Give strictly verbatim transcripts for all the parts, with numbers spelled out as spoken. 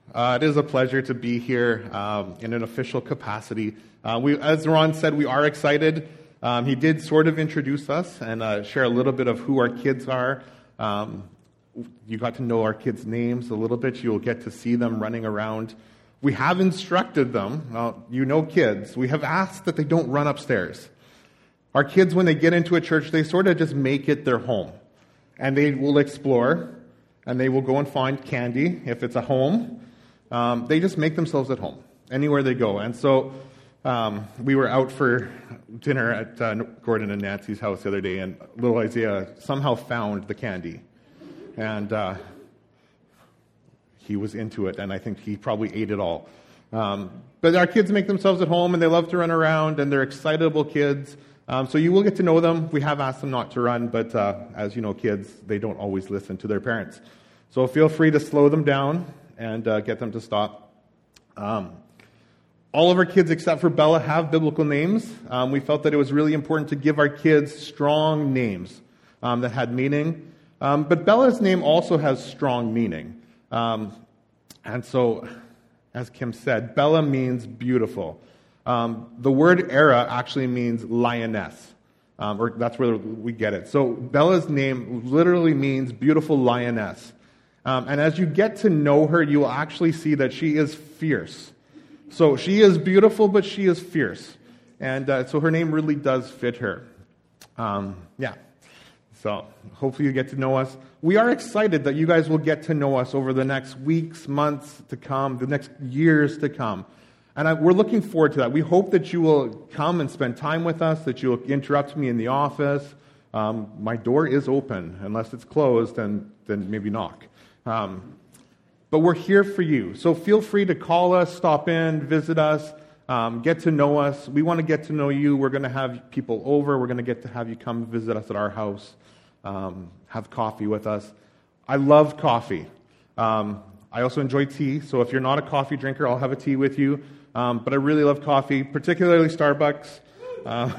Uh, it is a pleasure to be here um, in an official capacity. Uh, we, as Ron said, we are excited. Um, he did sort of introduce us and uh, share a little bit of who our kids are. Um, you got to know our kids' names a little bit. You'll get to see them running around. We have instructed them. Uh, you know kids. We have asked that they don't run upstairs. Our kids, when they get into a church, they sort of just make it their home. And they will explore, and they will go and find candy if it's a home. Um, they just make themselves at home anywhere they go. And so um, we were out for dinner at uh, Gordon and Nancy's house the other day, and little Isaiah somehow found the candy. And uh, he was into it, and I think he probably ate it all. Um, but our kids make themselves at home, and they love to run around, and they're excitable kids. Um, so you will get to know them. We have asked them not to run, but uh, as you know, kids, they don't always listen to their parents. So feel free to slow them down and uh, get them to stop. Um, all of our kids, except for Bella, have biblical names. Um, we felt that it was really important to give our kids strong names um, that had meaning. Um, but Bella's name also has strong meaning. Um, and so, as Kim said, Bella means beautiful. Um, the word Era actually means lioness, um, or that's where we get it. So Bella's name literally means beautiful lioness. Um, and as you get to know her, you will actually see that she is fierce. So she is beautiful, but she is fierce. And uh, so her name really does fit her. Um, yeah. So hopefully you get to know us. We are excited that you guys will get to know us over the next weeks, months to come, the next years to come. And I, we're looking forward to that. We hope that you will come and spend time with us, that you will interrupt me in the office. Um, my door is open. Unless it's closed, then, then maybe knock. Um, but we're here for you. So feel free to call us, stop in, visit us, um, get to know us. We want to get to know you. We're going to have people over. We're going to get to have you come visit us at our house, um, have coffee with us. I love coffee. Um, I also enjoy tea. So if you're not a coffee drinker, I'll have a tea with you. Um, but I really love coffee, particularly Starbucks. Uh,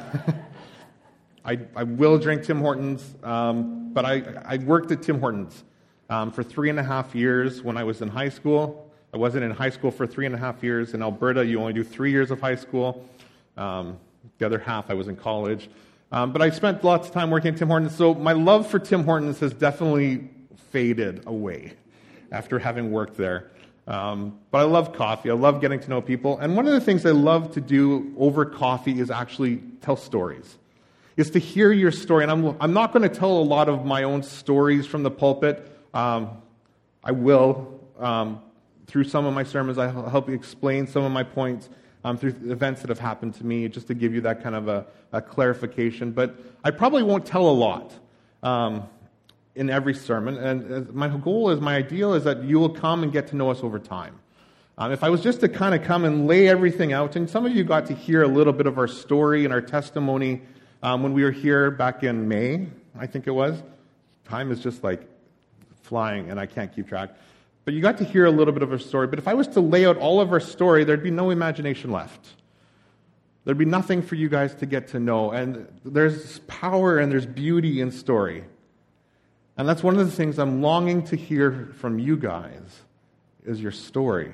I, I will drink Tim Hortons, um, but I, I worked at Tim Hortons um, for three and a half years when I was in high school. I wasn't in high school for three and a half years. In Alberta, you only do three years of high school. Um, the other half, I was in college. Um, but I spent lots of time working at Tim Hortons, so my love for Tim Hortons has definitely faded away after having worked there. Um, but I love coffee. I love getting to know people. And one of the things I love to do over coffee is actually tell stories. Is to hear your story. And I'm, I'm not going to tell a lot of my own stories from the pulpit. Um, I will. Um, through some of my sermons, I'll help you explain some of my points um, through events that have happened to me, just to give you that kind of a, a clarification. But I probably won't tell a lot. Um in every sermon, and my goal is, my ideal is that you will come and get to know us over time. Um, if I was just to kind of come and lay everything out, and some of you got to hear a little bit of our story and our testimony um, when we were here back in May, I think it was. Time is just like flying, and I can't keep track. But you got to hear a little bit of our story. But if I was to lay out all of our story, there'd be no imagination left. There'd be nothing for you guys to get to know. And there's power and there's beauty in story. And that's one of the things I'm longing to hear from you guys, is your story.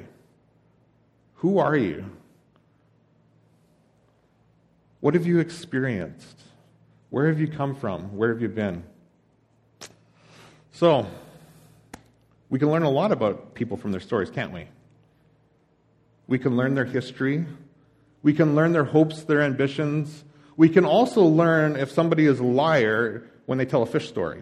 Who are you? What have you experienced? Where have you come from? Where have you been? So, we can learn a lot about people from their stories, can't we? We can learn their history. We can learn their hopes, their ambitions. We can also learn if somebody is a liar when they tell a fish story.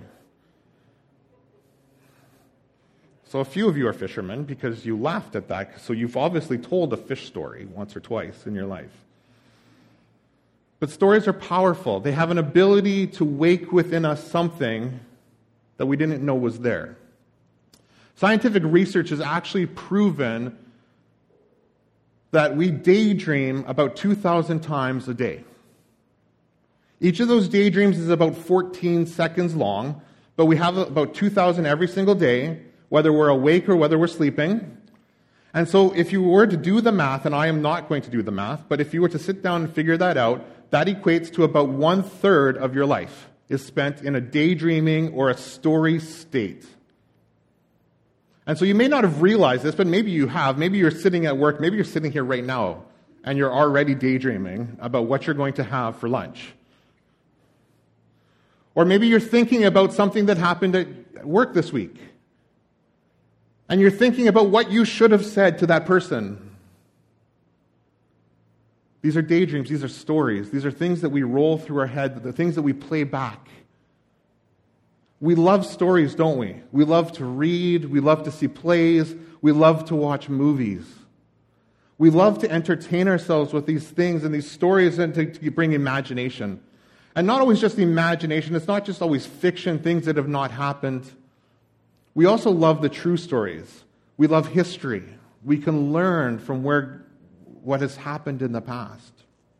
So a few of you are fishermen because you laughed at that. So you've obviously told a fish story once or twice in your life. But stories are powerful. They have an ability to wake within us something that we didn't know was there. Scientific research has actually proven that we daydream about two thousand times a day. Each of those daydreams is about fourteen seconds long, but we have about two thousand every single day, whether we're awake or whether we're sleeping. And so if you were to do the math, and I am not going to do the math, but if you were to sit down and figure that out, that equates to about one-third of your life is spent in a daydreaming or a story state. And so you may not have realized this, but maybe you have. Maybe you're sitting at work, maybe you're sitting here right now, and you're already daydreaming about what you're going to have for lunch. Or maybe you're thinking about something that happened at work this week. And you're thinking about what you should have said to that person. These are daydreams, these are stories, these are things that we roll through our head, the things that we play back. We love stories, don't we? We love to read, we love to see plays, we love to watch movies. We love to entertain ourselves with these things and these stories and to, to bring imagination. And not always just the imagination, it's not just always fiction, things that have not happened. We also love the true stories. We love history. We can learn from where what has happened in the past.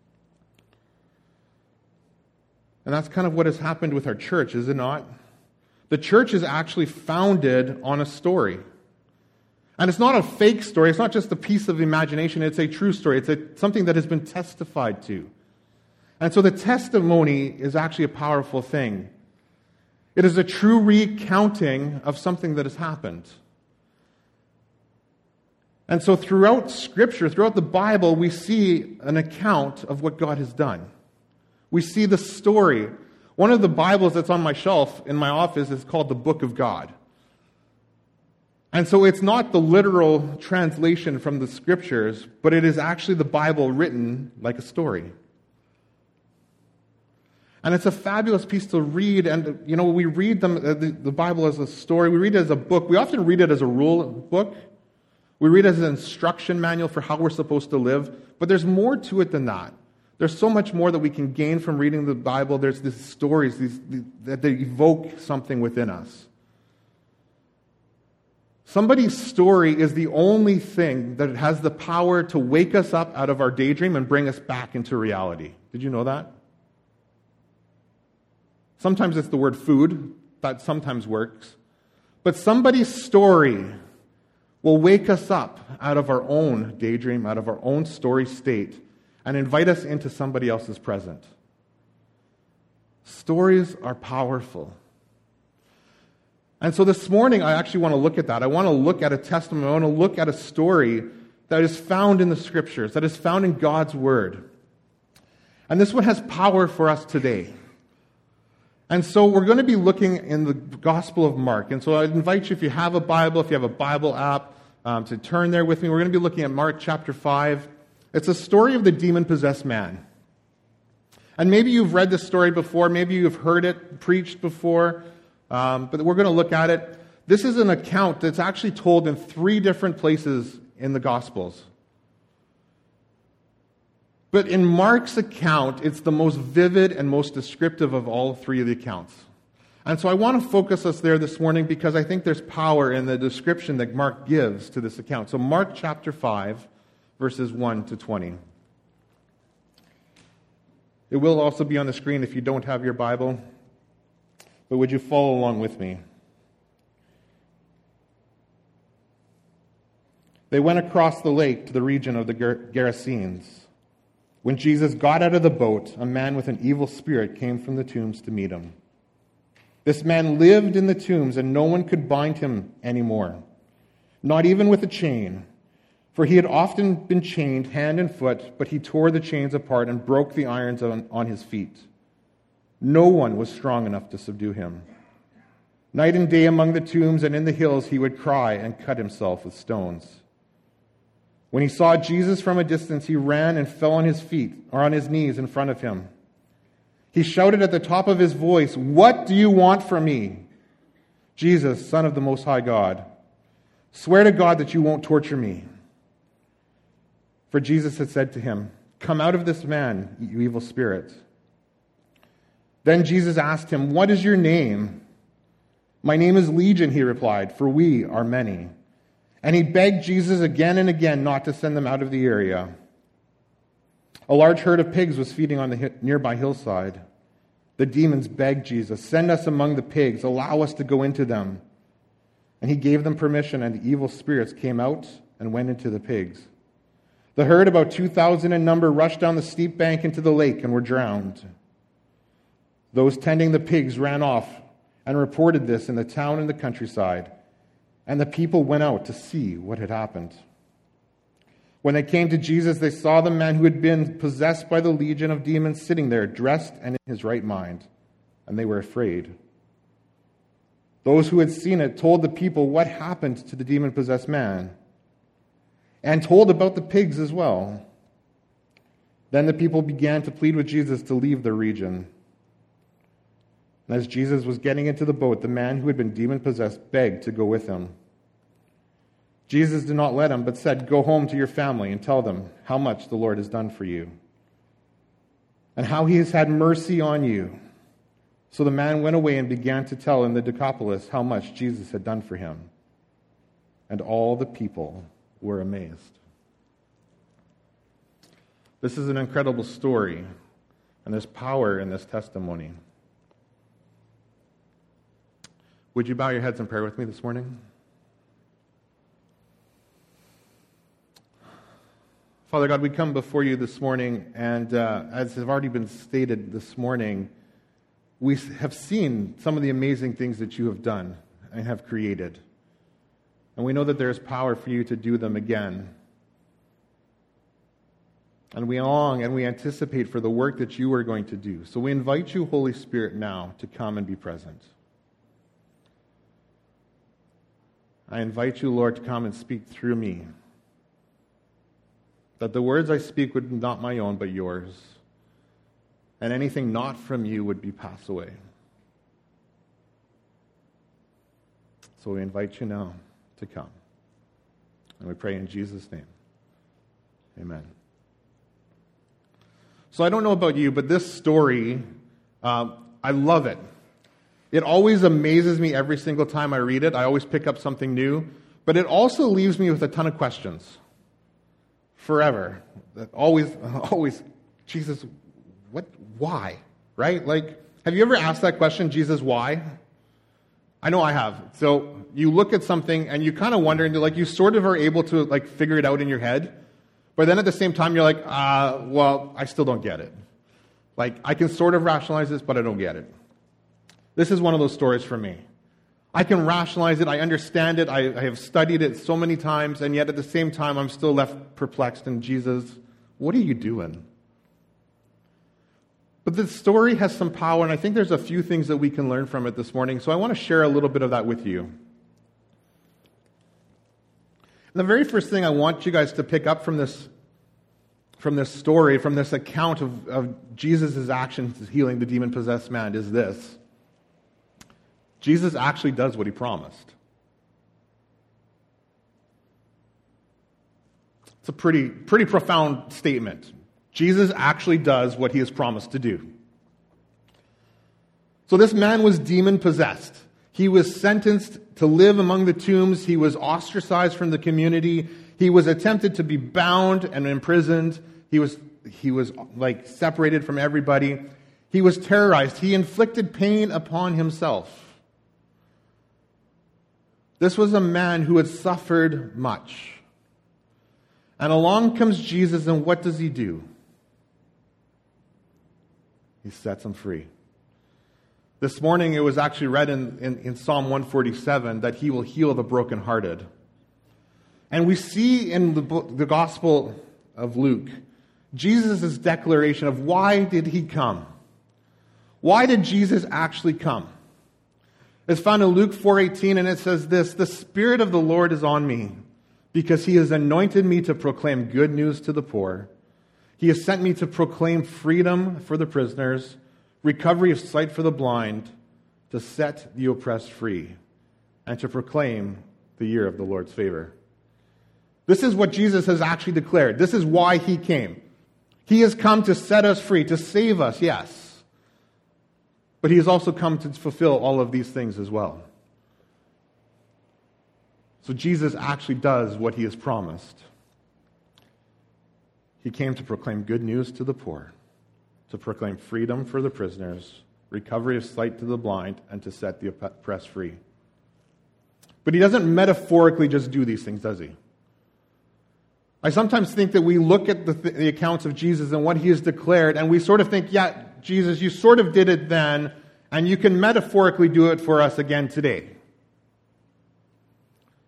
And that's kind of what has happened with our church, is it not? The church is actually founded on a story. And it's not a fake story. It's not just a piece of imagination. It's a true story. It's a, something that has been testified to. And so the testimony is actually a powerful thing. It is a true recounting of something that has happened. And so throughout Scripture, throughout the Bible, we see an account of what God has done. We see the story. One of the Bibles that's on my shelf in my office is called the Book of God. And so it's not the literal translation from the Scriptures, but it is actually the Bible written like a story. And it's a fabulous piece to read. And, you know, we read them, the, the Bible as a story. We read it as a book. We often read it as a rule book. We read it as an instruction manual for how we're supposed to live. But there's more to it than that. There's so much more that we can gain from reading the Bible. There's these stories these, that they evoke something within us. Somebody's story is the only thing that has the power to wake us up out of our daydream and bring us back into reality. Did you know that? Sometimes it's the word food. That sometimes works. But somebody's story will wake us up out of our own daydream, out of our own story state, and invite us into somebody else's present. Stories are powerful. And so this morning, I actually want to look at that. I want to look at a testimony. I want to look at a story that is found in the Scriptures, that is found in God's Word. And this one has power for us today. And so we're going to be looking in the Gospel of Mark. And so I'd invite you, if you have a Bible, if you have a Bible app, um, to turn there with me. We're going to be looking at Mark chapter five. It's a story of the demon-possessed man. And maybe you've read this story before. Maybe you've heard it preached before. Um, but we're going to look at it. This is an account that's actually told in three different places in the Gospels. But in Mark's account, it's the most vivid and most descriptive of all three of the accounts. And so I want to focus us there this morning because I think there's power in the description that Mark gives to this account. So Mark chapter five, verses one to twenty. It will also be on the screen if you don't have your Bible. But would you follow along with me? They went across the lake to the region of the Gerasenes. When Jesus got out of the boat, a man with an evil spirit came from the tombs to meet him. This man lived in the tombs, and no one could bind him anymore, not even with a chain. For he had often been chained hand and foot, but he tore the chains apart and broke the irons on, on his feet. No one was strong enough to subdue him. Night and day among the tombs and in the hills he would cry and cut himself with stones. When he saw Jesus from a distance, he ran and fell on his feet, or on his knees in front of him. He shouted at the top of his voice, "What do you want from me? Jesus, Son of the Most High God, swear to God that you won't torture me." For Jesus had said to him, "Come out of this man, you evil spirit." Then Jesus asked him, "What is your name?" "My name is Legion," he replied, "for we are many." And he begged Jesus again and again not to send them out of the area. A large herd of pigs was feeding on the nearby hillside. The demons begged Jesus, "Send us among the pigs, allow us to go into them." And he gave them permission, and the evil spirits came out and went into the pigs. The herd, about two thousand in number, rushed down the steep bank into the lake and were drowned. Those tending the pigs ran off and reported this in the town and the countryside. And the people went out to see what had happened. When they came to Jesus, they saw the man who had been possessed by the legion of demons sitting there, dressed and in his right mind, and they were afraid. Those who had seen it told the people what happened to the demon-possessed man, and told about the pigs as well. Then the people began to plead with Jesus to leave the region. And as Jesus was getting into the boat, the man who had been demon-possessed begged to go with him. Jesus did not let him, but said, "Go home to your family and tell them how much the Lord has done for you, and how he has had mercy on you." So the man went away and began to tell in the Decapolis how much Jesus had done for him. And all the people were amazed. This is an incredible story, and there's power in this testimony. Would you bow your heads in prayer with me this morning? Father God, we come before you this morning, and uh, as has already been stated this morning, we have seen some of the amazing things that you have done and have created. And we know that there is power for you to do them again. And we long and we anticipate for the work that you are going to do. So we invite you, Holy Spirit, now to come and be present. I invite you, Lord, to come and speak through me, that the words I speak would be not my own, but yours, and anything not from you would be passed away. So we invite you now to come. And we pray in Jesus' name. Amen. So I don't know about you, but this story, uh, I love it. It always amazes me every single time I read it. I always pick up something new. But it also leaves me with a ton of questions. Forever. Always, always, Jesus, what, why? Right? Like, have you ever asked that question, Jesus, why? I know I have. So you look at something and you kind of wonder, and like you sort of are able to like figure it out in your head. But then at the same time, you're like, uh, well, I still don't get it. Like, I can sort of rationalize this, but I don't get it. This is one of those stories for me. I can rationalize it, I understand it, I, I have studied it so many times, and yet at the same time, I'm still left perplexed. And Jesus, what are you doing? But the story has some power, and I think there's a few things that we can learn from it this morning, so I want to share a little bit of that with you. And the very first thing I want you guys to pick up from this, from this story, from this account of, of Jesus' actions healing the demon-possessed man is this. Jesus actually does what he promised. It's a pretty, pretty profound statement. Jesus actually does what he has promised to do. So this man was demon-possessed. He was sentenced to live among the tombs. He was ostracized from the community. He was attempted to be bound and imprisoned. He was, he was like separated from everybody. He was terrorized. He inflicted pain upon himself. This was a man who had suffered much. And along comes Jesus, and what does he do? He sets him free. This morning it was actually read in, in, in Psalm one forty-seven that he will heal the brokenhearted. And we see in the, book, the Gospel of Luke, Jesus' declaration of why did he come? Why did Jesus actually come? It's found in Luke four eighteen, and it says this, "The Spirit of the Lord is on me, because he has anointed me to proclaim good news to the poor. He has sent me to proclaim freedom for the prisoners, recovery of sight for the blind, to set the oppressed free, and to proclaim the year of the Lord's favor." This is what Jesus has actually declared. This is why he came. He has come to set us free, to save us, yes. But he has also come to fulfill all of these things as well. So Jesus actually does what he has promised. He came to proclaim good news to the poor, to proclaim freedom for the prisoners, recovery of sight to the blind, and to set the oppressed free. But he doesn't metaphorically just do these things, does he? I sometimes think that we look at the, th- the accounts of Jesus and what he has declared, and we sort of think, yeah, Jesus, you sort of did it then, and you can metaphorically do it for us again today.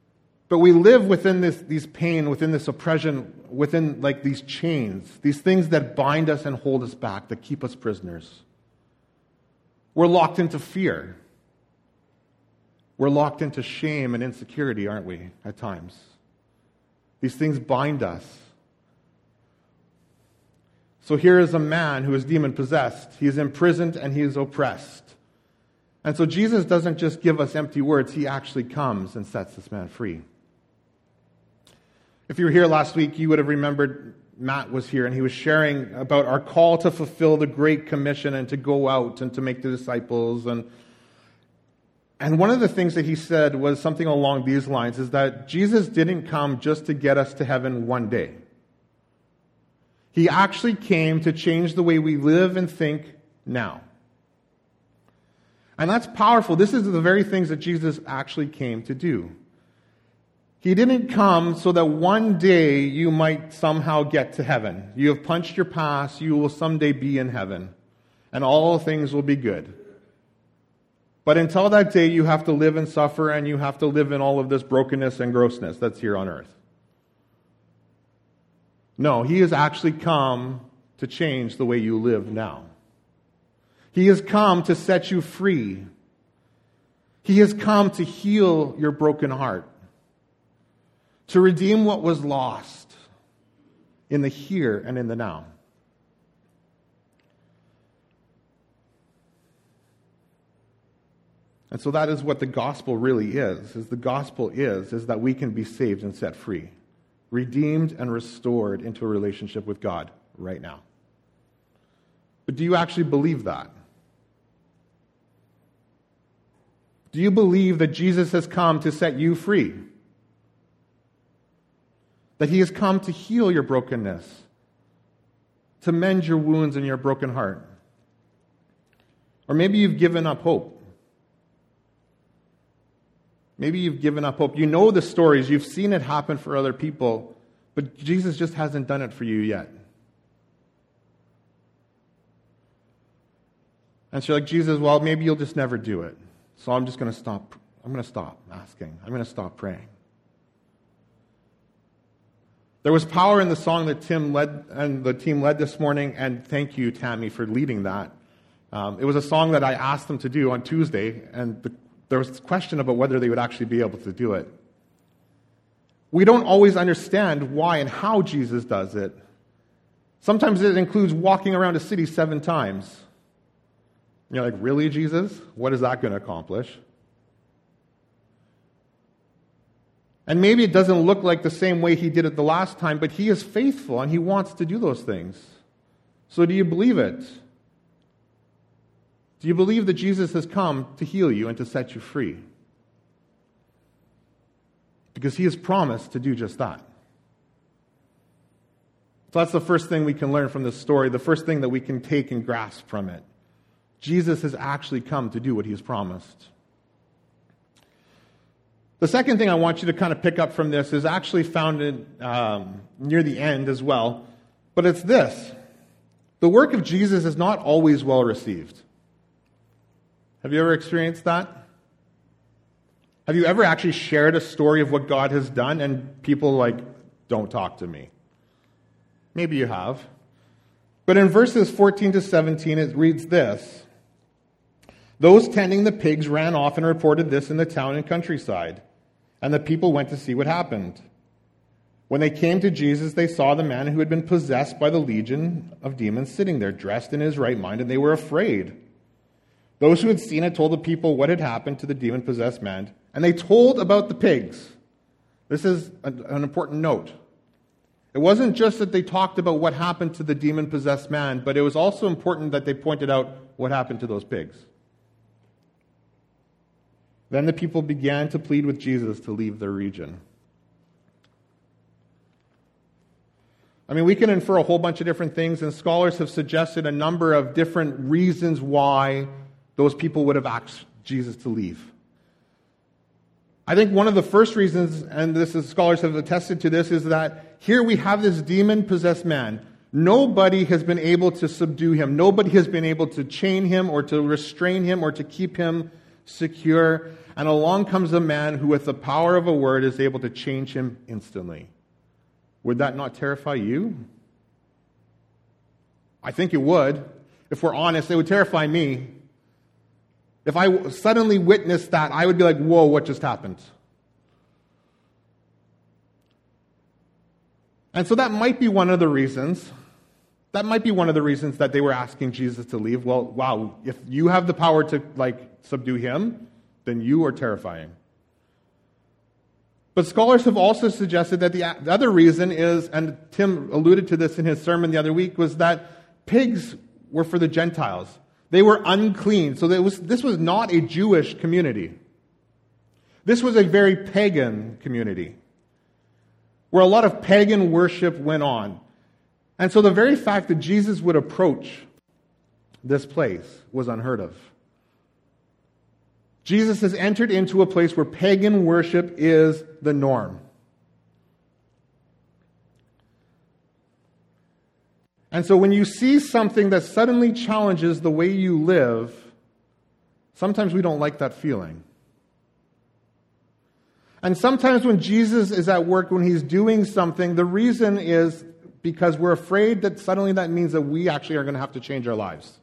But we live within this, these pain, within this oppression, within like these chains, these things that bind us and hold us back, that keep us prisoners. We're locked into fear. We're locked into shame and insecurity, aren't we, at times? These things bind us. So here is a man who is demon-possessed. He is imprisoned and he is oppressed. And so Jesus doesn't just give us empty words. He actually comes and sets this man free. If you were here last week, you would have remembered Matt was here and he was sharing about our call to fulfill the Great Commission and to go out and to make the disciples. And, and one of the things that he said was something along these lines, is that Jesus didn't come just to get us to heaven one day. He actually came to change the way we live and think now. And that's powerful. This is the very things that Jesus actually came to do. He didn't come so that one day you might somehow get to heaven. You have punched your past, you will someday be in heaven, and all things will be good. But until that day, you have to live and suffer, and you have to live in all of this brokenness and grossness that's here on earth. No, he has actually come to change the way you live now. He has come to set you free. He has come to heal your broken heart, to redeem what was lost in the here and in the now. And so that is what the gospel really is, is the gospel is, is that we can be saved and set free, redeemed and restored into a relationship with God right now. But do you actually believe that? Do you believe that Jesus has come to set you free? That he has come to heal your brokenness, to mend your wounds and your broken heart? Or maybe you've given up hope. Maybe you've given up hope. You know the stories. You've seen it happen for other people, but Jesus just hasn't done it for you yet. And so you're like, Jesus, well, maybe you'll just never do it. So I'm just going to stop. I'm going to stop asking. I'm going to stop praying. There was power in the song that Tim led and the team led this morning, and thank you, Tammy, for leading that. Um, it was a song that I asked them to do on Tuesday, and the, there was a question about whether they would actually be able to do it. We don't always understand why and how Jesus does it. Sometimes it includes walking around a city seven times. You're like, really, Jesus? What is that going to accomplish? And maybe it doesn't look like the same way he did it the last time, but he is faithful and he wants to do those things. So do you believe it? Do you believe that Jesus has come to heal you and to set you free? Because he has promised to do just that. So that's the first thing we can learn from this story, the first thing that we can take and grasp from it. Jesus has actually come to do what he has promised. The second thing I want you to kind of pick up from this is actually found in, um, near the end as well, but it's this. The work of Jesus is not always well received. Have you ever experienced that? Have you ever actually shared a story of what God has done and people like, don't talk to me? Maybe you have. But in verses fourteen to seventeen, it reads this. Those tending the pigs ran off and reported this in the town and countryside, and the people went to see what happened. When they came to Jesus, they saw the man who had been possessed by the legion of demons sitting there, dressed in his right mind, and they were afraid. Those who had seen it told the people what had happened to the demon-possessed man, and they told about the pigs. This is an important note. It wasn't just that they talked about what happened to the demon-possessed man, but it was also important that they pointed out what happened to those pigs. Then the people began to plead with Jesus to leave their region. I mean, we can infer a whole bunch of different things, and scholars have suggested a number of different reasons why those people would have asked Jesus to leave. I think one of the first reasons, and this is scholars have attested to this, is that here we have this demon-possessed man. Nobody has been able to subdue him. Nobody has been able to chain him or to restrain him or to keep him secure, and along comes a man who, with the power of a word, is able to change him instantly. Would that not terrify you? I think it would. If we're honest, it would terrify me. If I suddenly witnessed that, I would be like, whoa, what just happened? And so that might be one of the reasons, that might be one of the reasons that they were asking Jesus to leave. Well, wow, if you have the power to, like, subdue him, then you are terrifying. But scholars have also suggested that the other reason is, and Tim alluded to this in his sermon the other week, was that pigs were for the Gentiles. They were unclean. So was, this was not a Jewish community. This was a very pagan community, where a lot of pagan worship went on. And so the very fact that Jesus would approach this place was unheard of. Jesus has entered into a place where pagan worship is the norm. And so when you see something that suddenly challenges the way you live, sometimes we don't like that feeling. And sometimes when Jesus is at work, when he's doing something, the reason is because we're afraid that suddenly that means that we actually are going to have to change our lives.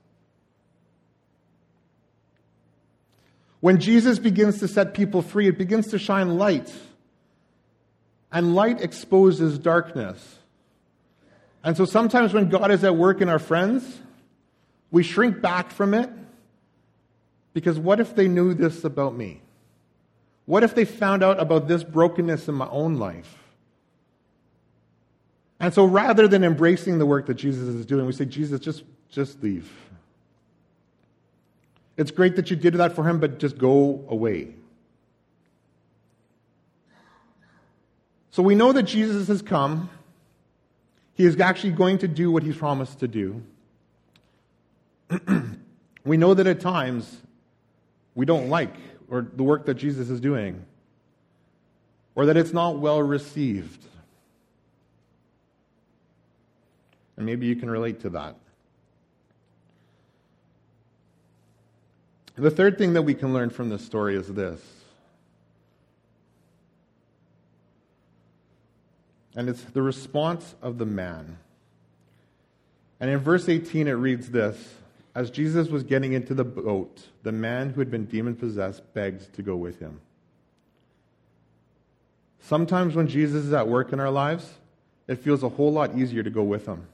When Jesus begins to set people free, it begins to shine light. And light exposes darkness. And so sometimes when God is at work in our friends, we shrink back from it, because what if they knew this about me? What if they found out about this brokenness in my own life? And so rather than embracing the work that Jesus is doing, we say, Jesus, just, just leave. It's great that you did that for him, but just go away. So we know that Jesus has come. He is actually going to do what he's promised to do. We know that at times we don't like or the work that Jesus is doing, or that it's not well received. And maybe you can relate to that. The third thing that we can learn from this story is this. And it's the response of the man. And in verse eighteen it reads this: as Jesus was getting into the boat, the man who had been demon-possessed begged to go with him. Sometimes when Jesus is at work in our lives, it feels a whole lot easier to go with him.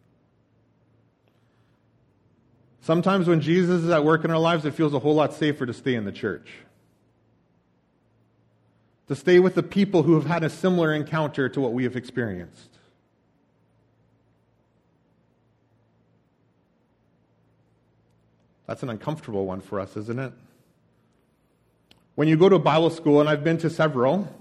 Sometimes when Jesus is at work in our lives, it feels a whole lot safer to stay in the church. To stay with the people who have had a similar encounter to what we have experienced. That's an uncomfortable one for us, isn't it? When you go to a Bible school, and I've been to several,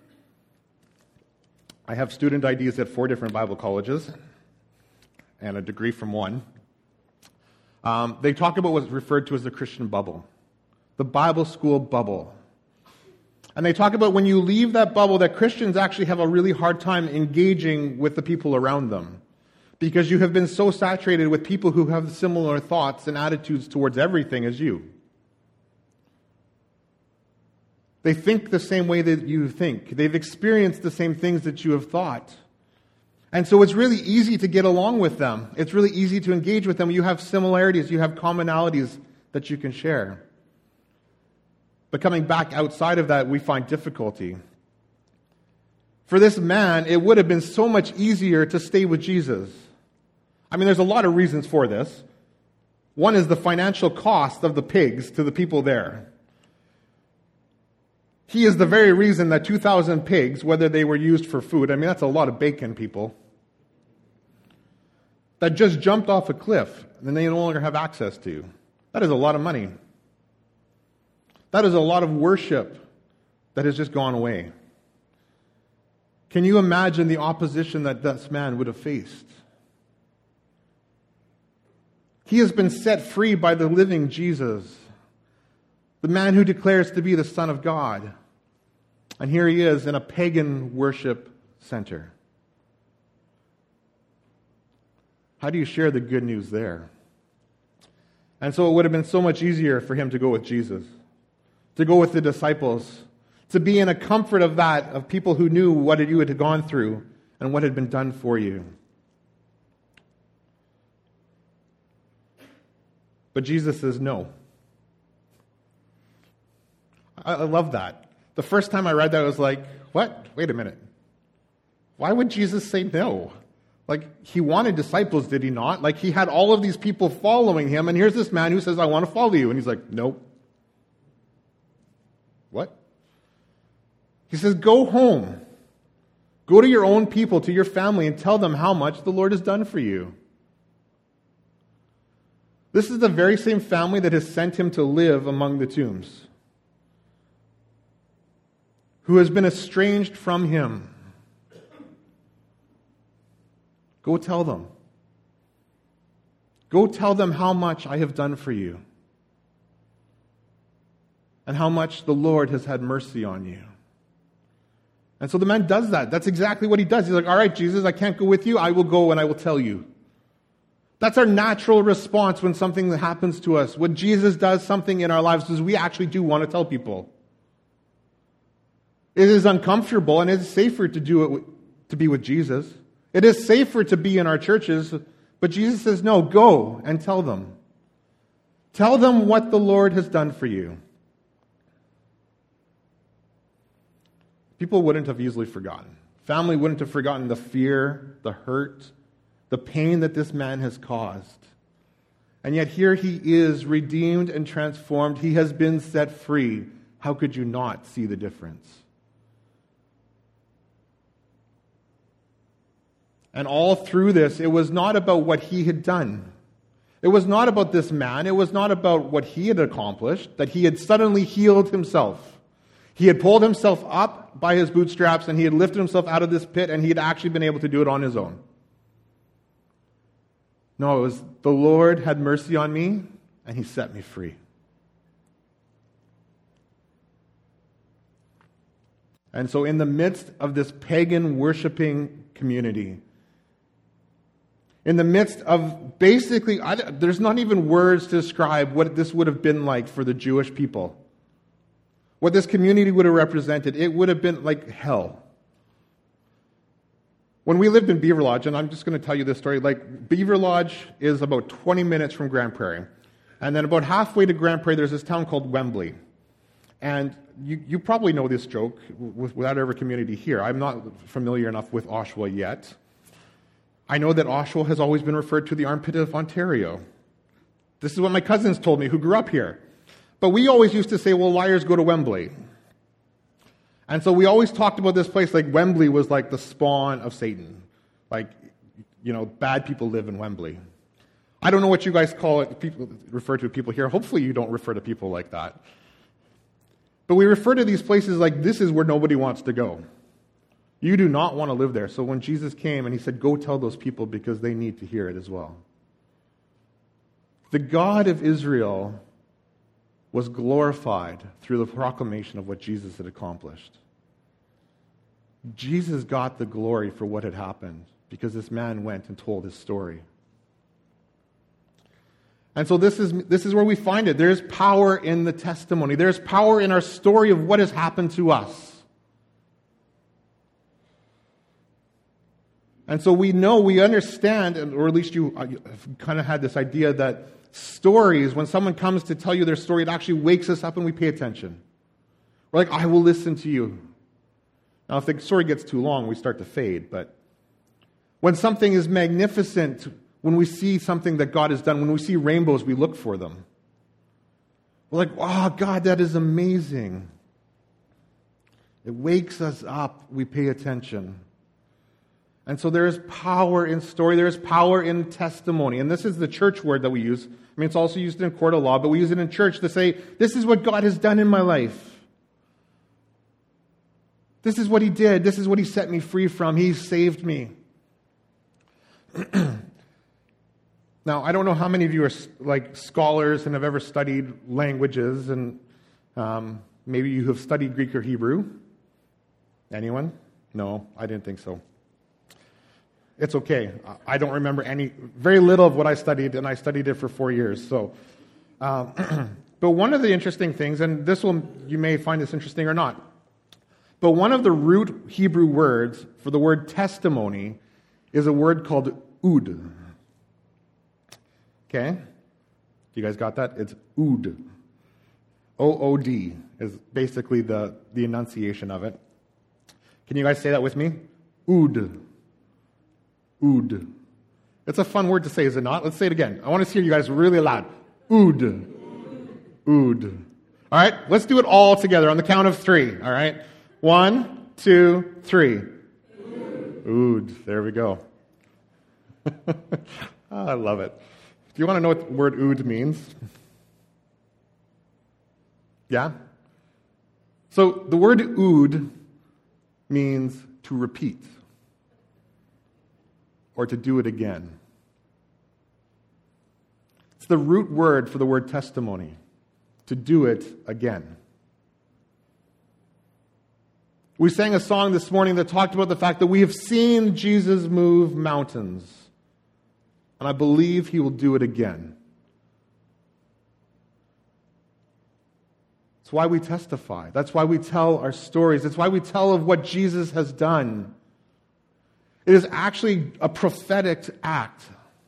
I have student I Ds at four different Bible colleges and a degree from one. Um, they talk about what's referred to as the Christian bubble, the Bible school bubble. And they talk about when you leave that bubble, that Christians actually have a really hard time engaging with the people around them, because you have been so saturated with people who have similar thoughts and attitudes towards everything as you. They think the same way that you think. They've experienced the same things that you have thought. And so it's really easy to get along with them. It's really easy to engage with them. You have similarities, you have commonalities that you can share. But coming back outside of that, we find difficulty. For this man, it would have been so much easier to stay with Jesus. I mean, there's a lot of reasons for this. One is the financial cost of the pigs to the people there. He is the very reason that two thousand pigs, whether they were used for food, I mean, that's a lot of bacon, people, that just jumped off a cliff and they no longer have access to. That is a lot of money. That is a lot of worship that has just gone away. Can you imagine the opposition that this man would have faced? He has been set free by the living Jesus, the man who declares to be the Son of God. And here he is in a pagan worship center. How do you share the good news there? And so it would have been so much easier for him to go with Jesus. to go with the disciples, to be in a comfort of that, of people who knew what you had gone through and what had been done for you. But Jesus says no. I, I love that. The first time I read that, I was like, what? Wait a minute. Why would Jesus say no? Like, he wanted disciples, did he not? Like, he had all of these people following him, and here's this man who says, I want to follow you. And he's like, nope. What? He says, go home. Go to your own people, to your family, and tell them how much the Lord has done for you. This is the very same family that has sent him to live among the tombs, who has been estranged from him. Go tell them. Go tell them how much I have done for you, and how much the Lord has had mercy on you. And so the man does that. That's exactly what he does. He's like, all right, Jesus, I can't go with you. I will go and I will tell you. That's our natural response when something happens to us. When Jesus does something in our lives, is we actually do want to tell people. It is uncomfortable, and it is safer to do it to be with Jesus. It is safer to be in our churches, but Jesus says, no, go and tell them. Tell them what the Lord has done for you. People wouldn't have easily forgotten. Family wouldn't have forgotten the fear, the hurt, the pain that this man has caused. And yet here he is, redeemed and transformed. He has been set free. How could you not see the difference? And all through this, it was not about what he had done. It was not about this man. It was not about what he had accomplished, that he had suddenly healed himself. He had pulled himself up by his bootstraps, and he had lifted himself out of this pit, and he had actually been able to do it on his own. No, it was the Lord had mercy on me, and he set me free. And so in the midst of this pagan worshiping community, in the midst of basically, I, there's not even words to describe what this would have been like for the Jewish people. What this community would have represented, it would have been like hell. When we lived in Beaver Lodge, and I'm just going to tell you this story, like Beaver Lodge is about twenty minutes from Grand Prairie. And then about halfway to Grand Prairie, there's this town called Wembley. And you, you probably know this joke without ever community here. I'm not familiar enough with Oshawa yet. I know that Oshawa has always been referred to the armpit of Ontario. This is what my cousins told me who grew up here. But we always used to say, well, liars go to Wembley. And so we always talked about this place like Wembley was like the spawn of Satan. Like, you know, bad people live in Wembley. I don't know what you guys call it, people refer to people here. Hopefully you don't refer to people like that. But we refer to these places like this is where nobody wants to go. You do not want to live there. So when Jesus came and he said, go tell those people because they need to hear it as well. The God of Israel was glorified through the proclamation of what Jesus had accomplished. Jesus got the glory for what had happened because this man went and told his story. And so this is this is where we find it. There's power in the testimony. There's power in our story of what has happened to us. And so we know, we understand, or at least you have kind of had this idea that stories, when someone comes to tell you their story, it actually wakes us up and we pay attention. We're like, I will listen to you. Now, if the story gets too long, we start to fade. But when something is magnificent, when we see something that God has done, when we see rainbows, we look for them. We're like, oh, God, that is amazing. It wakes us up. We pay attention. And so there is power in story. There is power in testimony. And this is the church word that we use. I mean, it's also used in court of law, but we use it in church to say, this is what God has done in my life. This is what he did. This is what he set me free from. He saved me. Now, I don't know how many of you are like scholars and have ever studied languages, and um, maybe you have studied Greek or Hebrew. Anyone? No, I didn't think so. It's okay. I don't remember any, very little of what I studied, and I studied it for four years. So, um, But one of the interesting things, and this will, you may find this interesting or not, but one of the root Hebrew words for the word testimony is a word called ood. Okay? You guys got that? It's ood. O O D is basically the, the enunciation of it. Can you guys say that with me? Ood. Ood. It's a fun word to say, is it not? Let's say it again. I want to hear you guys really loud. Ood. Ood. All right, let's do it all together on the count of three. All right? One, two, three. Ood. Ood. There we go. Oh, I love it. Do you want to know what the word ood means? Yeah? So the word ood means to repeat or to do it again. It's the root word for the word testimony, to do it again. We sang a song this morning that talked about the fact that we have seen Jesus move mountains, and I believe he will do it again. That's why we testify. That's why we tell our stories. It's why we tell of what Jesus has done. It is actually a prophetic act.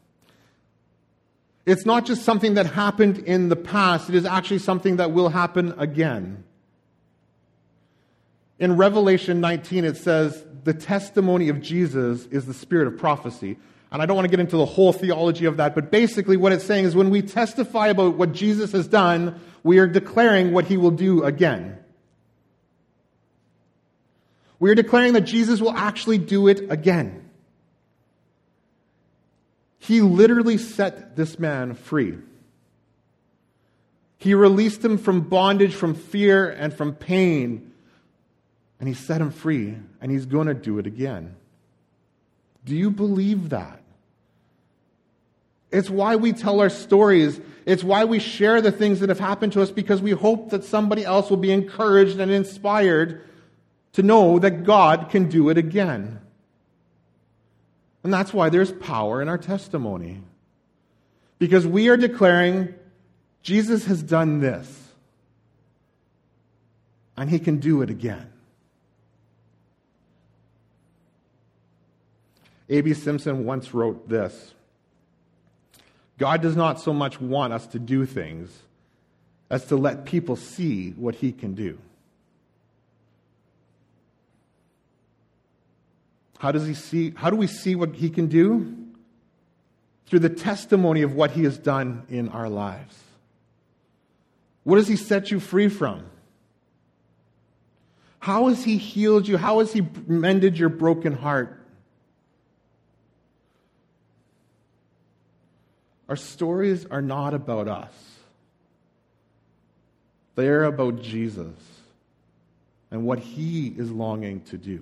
It's not just something that happened in the past. It is actually something that will happen again. In Revelation nineteen, it says, the testimony of Jesus is the spirit of prophecy. And I don't want to get into the whole theology of that, but basically what it's saying is when we testify about what Jesus has done, we are declaring what he will do again. We are declaring that Jesus will actually do it again. He literally set this man free. He released him from bondage, from fear, and from pain. And he set him free, and he's going to do it again. Do you believe that? It's why we tell our stories. It's why we share the things that have happened to us, because we hope that somebody else will be encouraged and inspired to know that God can do it again. And that's why there's power in our testimony. Because we are declaring, Jesus has done this, and he can do it again. A B Simpson once wrote this: God does not so much want us to do things as to let people see what he can do. How does he see? How do we see what he can do? Through the testimony of what he has done in our lives. What has he set you free from? How has he healed you? How has he mended your broken heart? Our stories are not about us. They're about Jesus and what he is longing to do.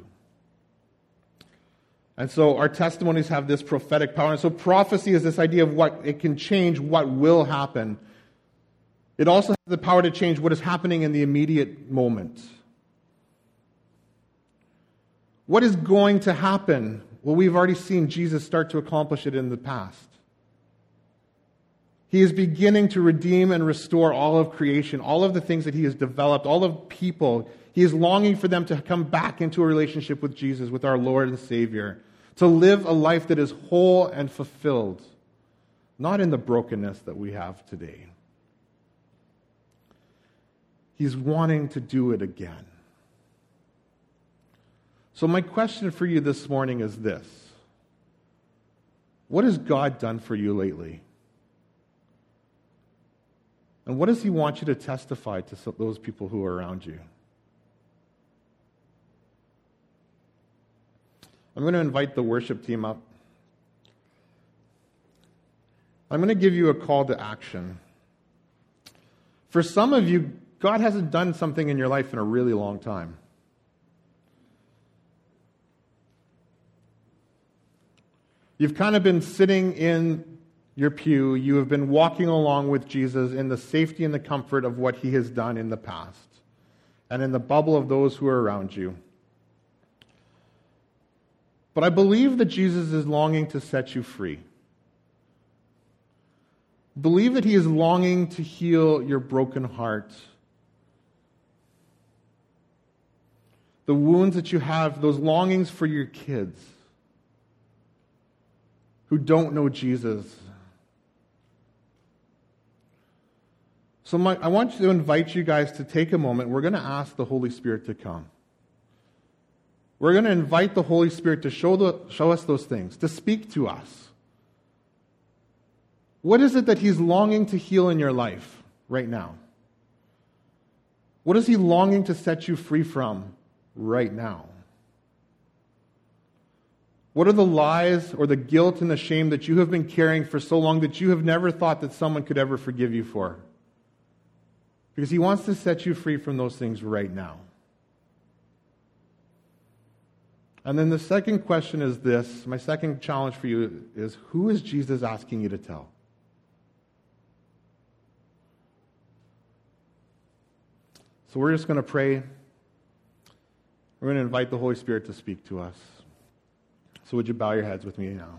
And so our testimonies have this prophetic power. And so prophecy is this idea of what it can change, what will happen. It also has the power to change what is happening in the immediate moment. What is going to happen? Well, we've already seen Jesus start to accomplish it in the past. He is beginning to redeem and restore all of creation, all of the things that he has developed, all of people. He is longing for them to come back into a relationship with Jesus, with our Lord and Savior, to live a life that is whole and fulfilled, not in the brokenness that we have today. He's wanting to do it again. So my question for you this morning is this: what has God done for you lately? And what does he want you to testify to those people who are around you? I'm going to invite the worship team up. I'm going to give you a call to action. For some of you, God hasn't done something in your life in a really long time. You've kind of been sitting in your pew, you have been walking along with Jesus in the safety and the comfort of what he has done in the past, and in the bubble of those who are around you. But I believe that Jesus is longing to set you free. Believe that he is longing to heal your broken heart. The wounds that you have, those longings for your kids who don't know Jesus. So my, I want to invite you guys to take a moment. We're going to ask the Holy Spirit to come. We're going to invite the Holy Spirit to show, the, show us those things, to speak to us. What is it that he's longing to heal in your life right now? What is he longing to set you free from right now? What are the lies or the guilt and the shame that you have been carrying for so long that you have never thought that someone could ever forgive you for? Because he wants to set you free from those things right now. And then the second question is this. My second challenge for you is, who is Jesus asking you to tell? So we're just going to pray. We're going to invite the Holy Spirit to speak to us. So would you bow your heads with me now?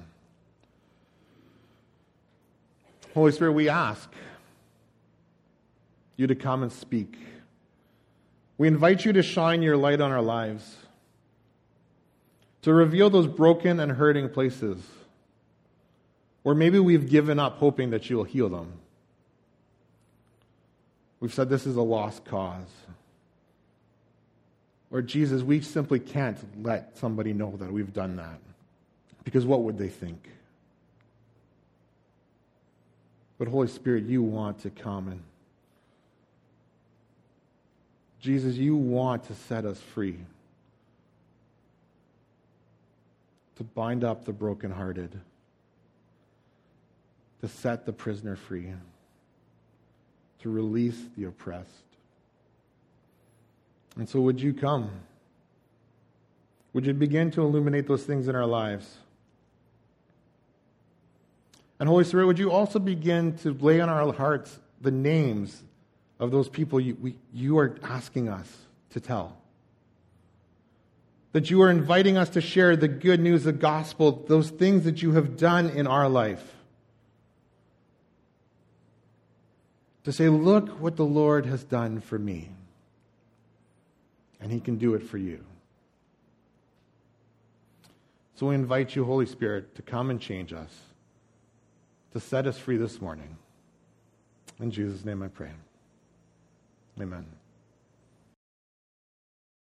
Holy Spirit, we ask you to come and speak. We invite you to shine your light on our lives, to reveal those broken and hurting places where maybe we've given up hoping that you will heal them. We've said this is a lost cause. Lord Jesus, we simply can't let somebody know that we've done that, because what would they think? But Holy Spirit, you want to come and Jesus, you want to set us free, to bind up the brokenhearted, to set the prisoner free, to release the oppressed. And so would you come? Would you begin to illuminate those things in our lives? And Holy Spirit, would you also begin to lay on our hearts the names of those people you, we, you are asking us to tell? That you are inviting us to share the good news, the gospel, those things that you have done in our life. To say, look what the Lord has done for me. And he can do it for you. So we invite you, Holy Spirit, to come and change us, to set us free this morning. In Jesus' name I pray. Amen.